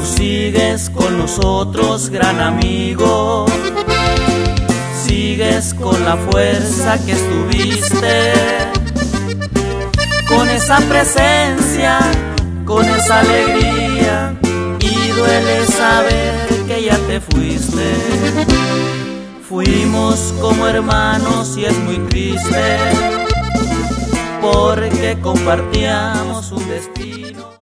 sigues con nosotros, gran amigo. Sigues con la fuerza que estuviste, con esa presencia, con esa alegría, y duele saber que ya te fuiste. Fuimos como hermanos y es muy triste, porque compartíamos un destino.